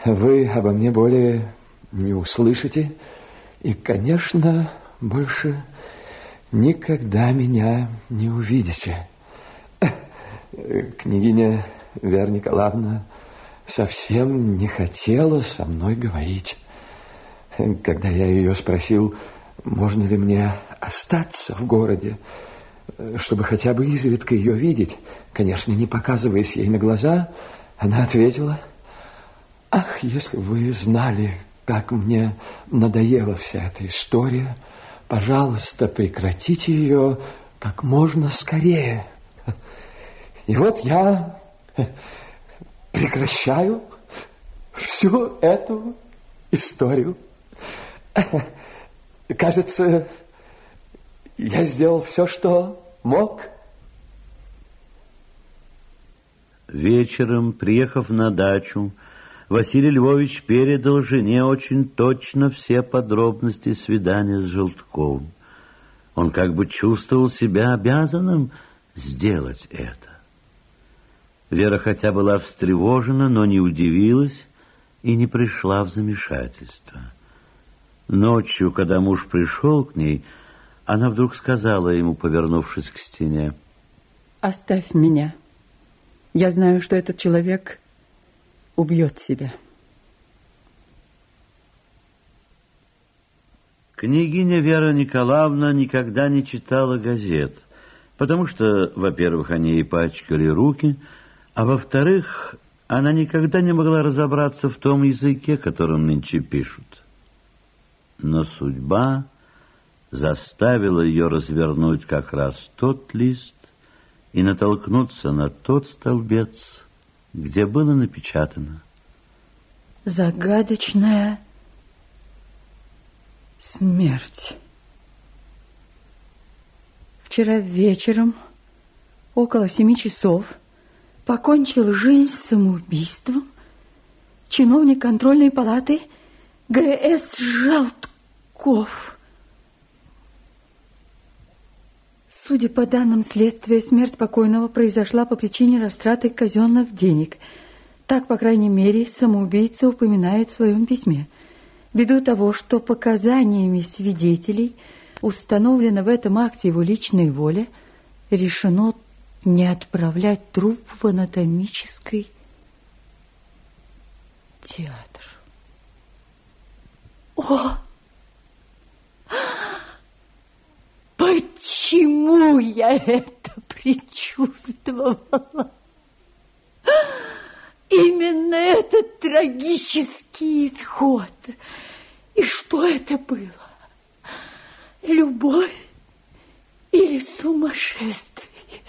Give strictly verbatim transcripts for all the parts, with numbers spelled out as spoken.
Вы обо мне более не услышите и, конечно, больше никогда меня не увидите. Княгиня Вера Николаевна совсем не хотела со мной говорить. Когда я ее спросил, можно ли мне остаться в городе, чтобы хотя бы изредка ее видеть, конечно, не показываясь ей на глаза, она ответила: ах, если вы знали, как мне надоела вся эта история, пожалуйста, прекратите ее как можно скорее. И вот я прекращаю всю эту историю. Кажется, я сделал все, что мог. Вечером, приехав на дачу, Василий Львович передал жене очень точно все подробности свидания с Желтковым. Он как бы чувствовал себя обязанным сделать это. Вера хотя была встревожена, но не удивилась и не пришла в замешательство. Ночью, когда муж пришел к ней, она вдруг сказала ему, повернувшись к стене: «Оставь меня. Я знаю, что этот человек убьет себя». Княгиня Вера Николаевна никогда не читала газет, потому что, во-первых, они ей пачкали руки, а во-вторых, она никогда не могла разобраться в том языке, которым нынче пишут. Но судьба заставила ее развернуть как раз тот лист и натолкнуться на тот столбец, где было напечатано: «Загадочная смерть. Вчера вечером, около семи часов, покончил жизнь самоубийством чиновник контрольной палаты Г С Желтков. Судя по данным следствия, смерть покойного произошла по причине растраты казенных денег. Так, по крайней мере, самоубийца упоминает в своем письме. Ввиду того, что показаниями свидетелей установлена в этом акте его личная воля, решено не отправлять труп в анатомический театр. О! Почему я это предчувствовала? Именно этот трагический исход. И что это было? Любовь или сумасшествие?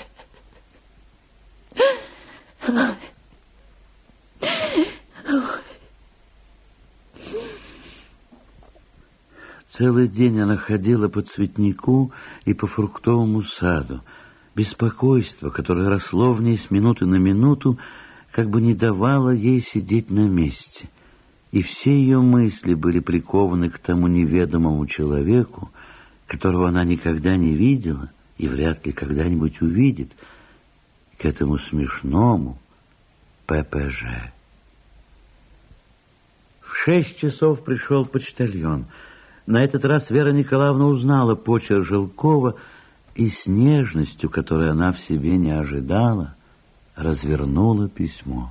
Целый день она ходила по цветнику и по фруктовому саду. Беспокойство, которое росло в ней с минуты на минуту, как бы не давало ей сидеть на месте. И все ее мысли были прикованы к тому неведомому человеку, которого она никогда не видела и вряд ли когда-нибудь увидит, к этому смешному П П Ж. В шесть часов пришел почтальон. На этот раз Вера Николаевна узнала почерк Желткова и с нежностью, которой она в себе не ожидала, развернула письмо.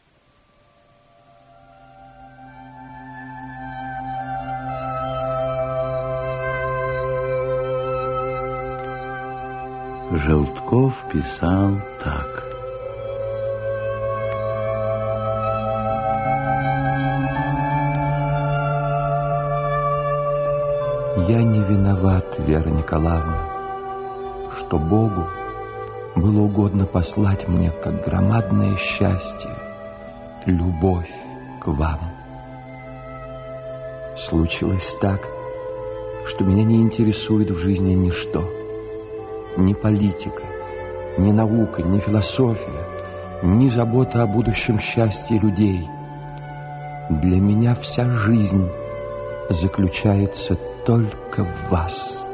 Желтков писал так: «Я не виноват, Вера Николаевна, что Богу было угодно послать мне, как громадное счастье, любовь к вам. Случилось так, что меня не интересует в жизни ничто. Ни политика, ни наука, ни философия, ни забота о будущем счастье людей. Для меня вся жизнь заключается только в вас.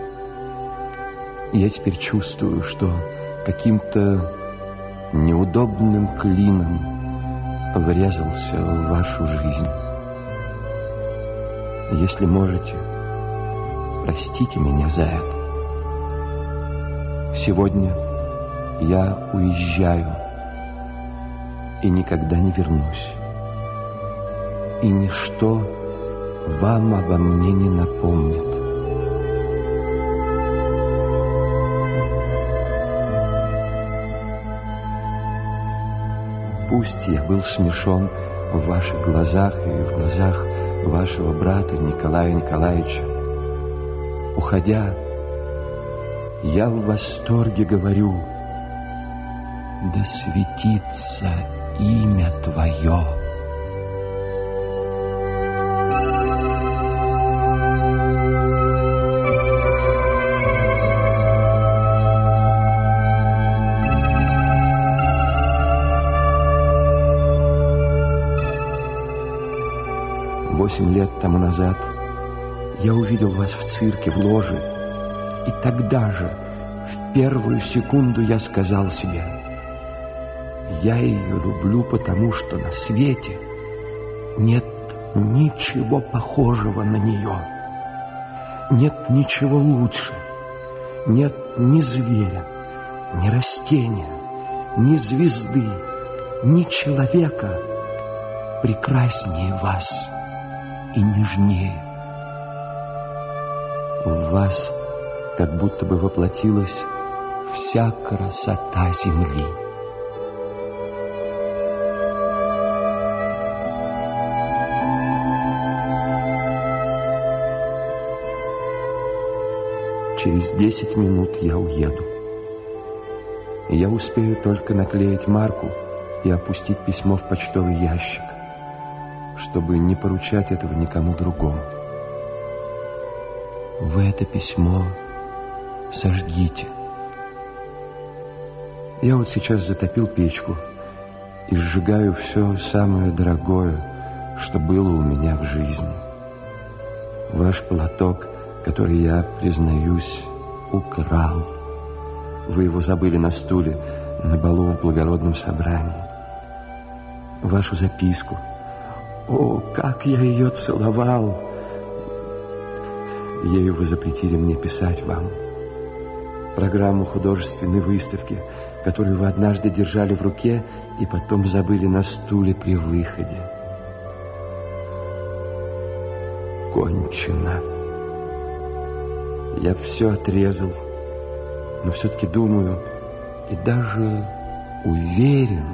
Я теперь чувствую, что каким-то неудобным клином врезался в вашу жизнь. Если можете, простите меня за это. Сегодня я уезжаю и никогда не вернусь. И ничто вам обо мне не напомнит. Пусть я был смешон в ваших глазах и в глазах вашего брата Николая Николаевича. Уходя, я в восторге говорю: да светится имя Твое. Восемь лет тому назад я увидел вас в цирке, в ложе, и тогда же, в первую секунду, я сказал себе: я ее люблю, потому что на свете нет ничего похожего на нее, нет ничего лучше, нет ни зверя, ни растения, ни звезды, ни человека прекраснее вас и нежнее. В вас как будто бы воплотилась вся красота земли. Через десять минут я уеду. Я успею только наклеить марку и опустить письмо в почтовый ящик, чтобы не поручать этого никому другому. Вы это письмо сожгите. Я вот сейчас затопил печку и сжигаю все самое дорогое, что было у меня в жизни. Ваш платок, который я, признаюсь, украл. Вы его забыли на стуле на балу в благородном собрании. Вашу записку. О, как я ее целовал! Ею вы запретили мне писать вам. Программу художественной выставки, которую вы однажды держали в руке и потом забыли на стуле при выходе. Кончено. Я все отрезал, но все-таки думаю и даже уверен,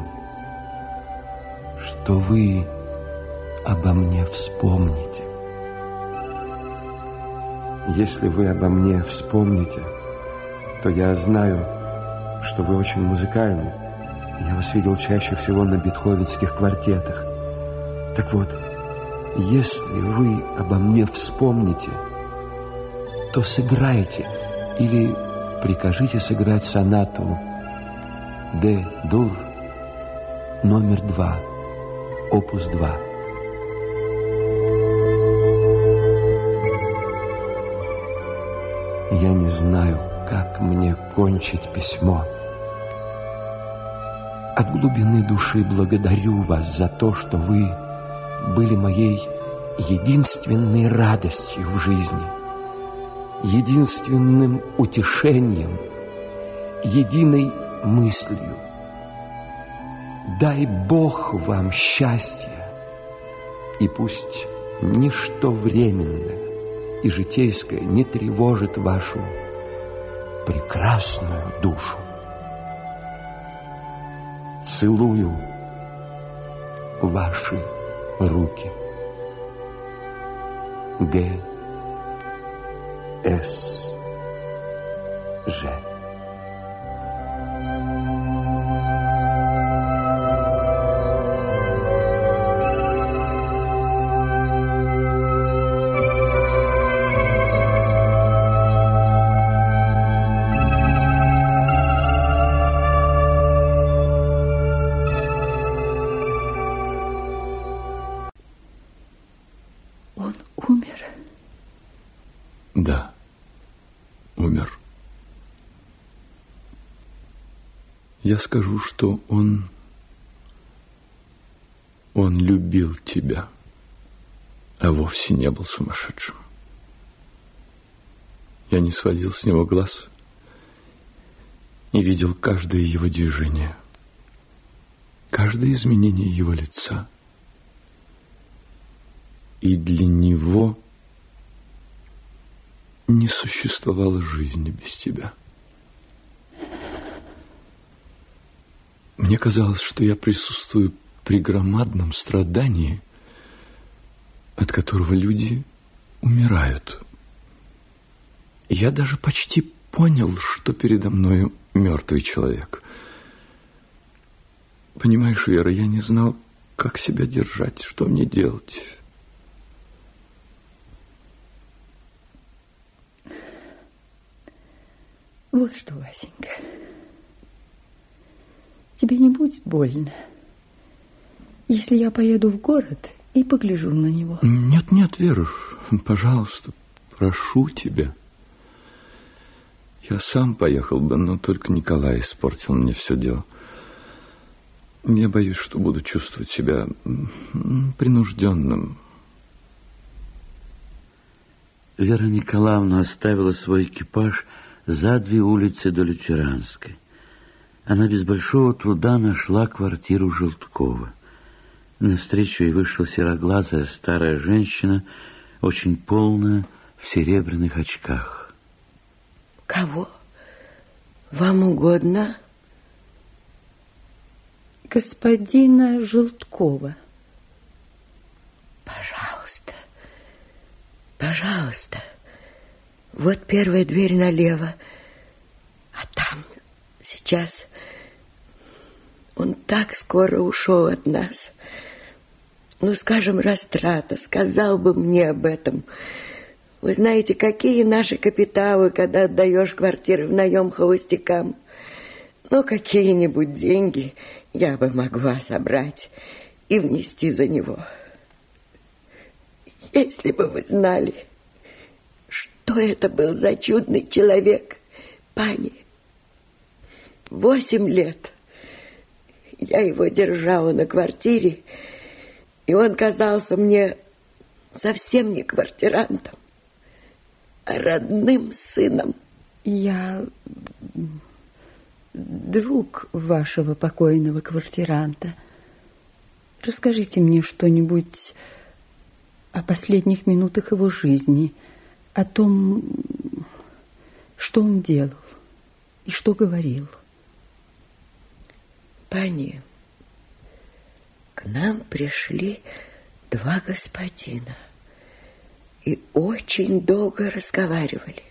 что вы обо мне вспомните. Если вы обо мне вспомните, то я знаю, что вы очень музыкальны. Я вас видел чаще всего на бетховенских квартетах. Так вот, если вы обо мне вспомните, то сыграйте или прикажите сыграть сонату Д-дур номер два, опус два. Я не знаю, как мне кончить письмо. От глубины души благодарю вас за то, что вы были моей единственной радостью в жизни, единственным утешением, единой мыслью. Дай Бог вам счастья, и пусть ничто временное и житейское не тревожит вашу прекрасную душу. Целую ваши руки. Г. С. Ж. Да, умер. Я скажу, что он Он любил тебя, а вовсе не был сумасшедшим. Я не сводил с него глаз и видел каждое его движение, каждое изменение его лица. И для него не существовало жизни без тебя. Мне казалось, что я присутствую при громадном страдании, от которого люди умирают. Я даже почти понял, что передо мною мертвый человек. Понимаешь, Вера, я не знал, как себя держать, что мне делать. Вот что, Васенька, тебе не будет больно, если я поеду в город и погляжу на него? Нет, нет, Веруш, пожалуйста, прошу тебя. Я сам поехал бы, но только Николай испортил мне все дело. Я боюсь, что буду чувствовать себя принужденным. Вера Николаевна оставила свой экипаж за две улицы до Лютеранской. Она без большого труда нашла квартиру Желткова. Навстречу ей вышла сероглазая старая женщина, очень полная, в серебряных очках. Кого вам угодно? Господина Желткова. Пожалуйста, пожалуйста. Вот первая дверь налево, а там сейчас он так скоро ушел от нас. Ну, скажем, растрата, сказал бы мне об этом. Вы знаете, какие наши капиталы, когда отдаешь квартиры в наем холостякам? Ну, какие-нибудь деньги я бы могла собрать и внести за него. Если бы вы знали, что это был за чудный человек, пани. Восемь лет я его держала на квартире, и он казался мне совсем не квартирантом, а родным сыном. Я друг вашего покойного квартиранта. Расскажите мне что-нибудь о последних минутах его жизни, о том, что он делал и что говорил. Пани, к нам пришли два господина и очень долго разговаривали.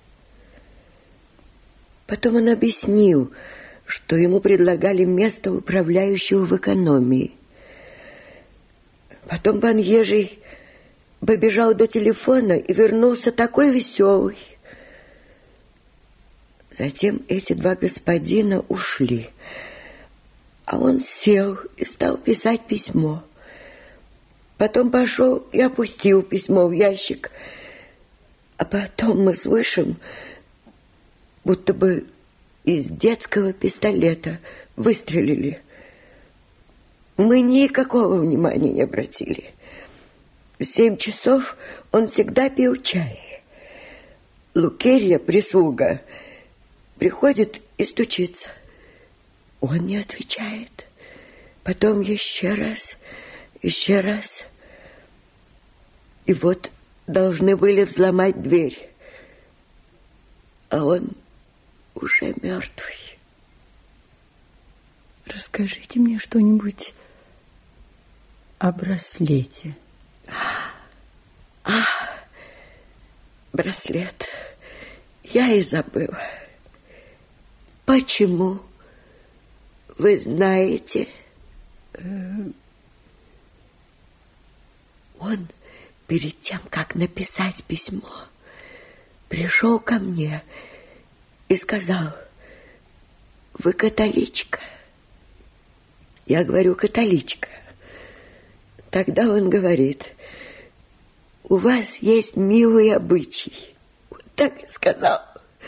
Потом он объяснил, что ему предлагали место управляющего в экономии. Потом пан Ежий побежал до телефона и вернулся такой веселый. Затем эти два господина ушли, а он сел и стал писать письмо. Потом пошел и опустил письмо в ящик, а потом мы слышим, будто бы из детского пистолета выстрелили. Мы никакого внимания не обратили. В семь часов он всегда пил чай. Лукерья, прислуга, приходит и стучится. Он не отвечает. Потом еще раз, еще раз. И вот должны были взломать дверь. А он уже мертвый. Расскажите мне что-нибудь о браслете. А, браслет. Я и забыла. Почему? Вы знаете? Он перед тем, как написать письмо, пришел ко мне и сказал: вы католичка? Я говорю: католичка. Тогда он говорит: у вас есть милый обычай. Вот так и сказал.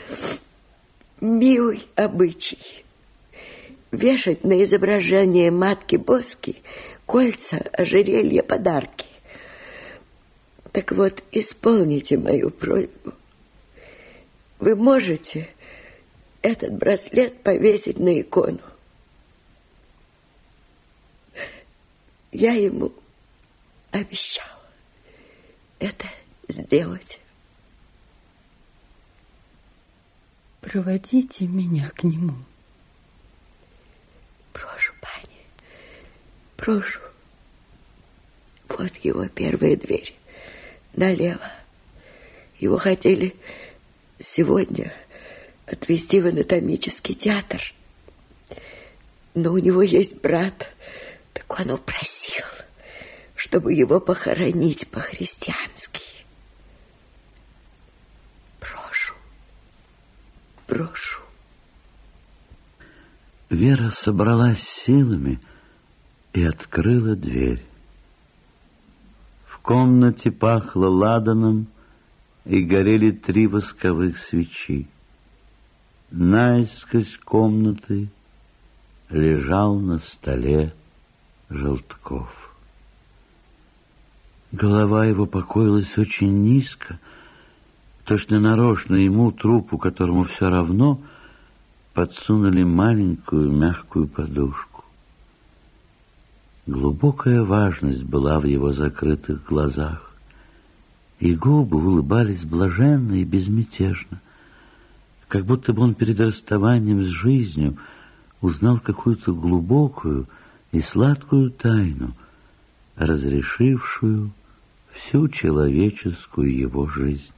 Милый обычай. Вешать на изображение матки Боски кольца, ожерелья, подарки. Так вот, исполните мою просьбу. Вы можете этот браслет повесить на икону. Я ему обещала это сделать. Проводите меня к нему. Прошу, пани, прошу. Вот его первая дверь. Налево. Его хотели сегодня отвезти в анатомический театр. Но у него есть брат, так он упросил, чтобы его похоронить по-христиански. Прошу, прошу. Вера собралась силами и открыла дверь. В комнате пахло ладаном, и горели три восковых свечи. Наискось комнаты лежал на столе Желтков. Голова его покоилась очень низко, точно нарочно ему, трупу, которому все равно, подсунули маленькую мягкую подушку. Глубокая важность была в его закрытых глазах, и губы улыбались блаженно и безмятежно, как будто бы он перед расставанием с жизнью узнал какую-то глубокую и сладкую тайну, разрешившую всю человеческую его жизнь.